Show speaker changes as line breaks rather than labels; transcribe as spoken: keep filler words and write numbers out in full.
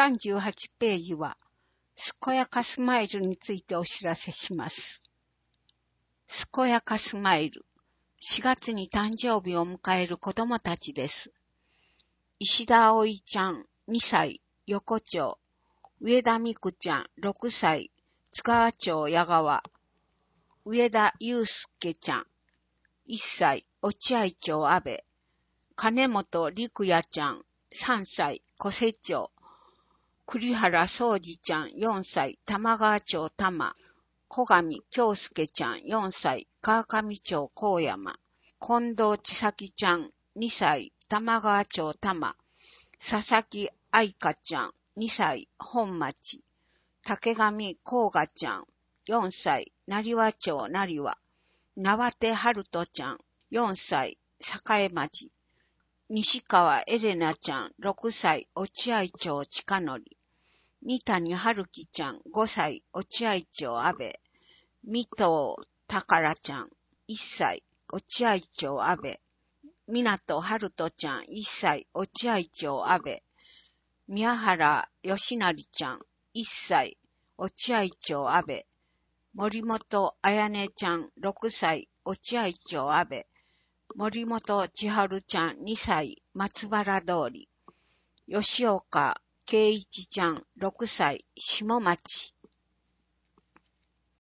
さんじゅうはちページは、健やかスマイルについてお知らせします。健やかスマイル。しがつに誕生日を迎える子供たちです。石田葵ちゃん、にさい、横丁。上田美久ちゃん、ろくさい、津川町矢川。上田祐介ちゃん、いっさい、落合町安倍。金本陸也ちゃん、さんさい、小瀬町。栗原宗二ちゃん、よんさい、玉川町多摩。小上京介ちゃん、よんさい、川上町高山。近藤千咲ちゃん、にさい、玉川町多摩。佐々木愛香ちゃん、にさい、本町。竹上甲賀ちゃん、よんさい、成羽町成羽。縄手春人ちゃん、よんさい、栄町。西川エレナちゃん、ろくさい、落合町近則。二谷春樹ちゃん、ごさい、落合町安倍。三藤宝ちゃん、いっさい、落合町安倍。港春人ちゃん、いっさい、落合町安倍。宮原義成ちゃん、いっさい、落合町安倍。森本彩音ちゃん、ろくさい、落合町安倍。森本千春ちゃん、にさい、松原通り。吉岡圭一ちゃん、ろくさい、下町。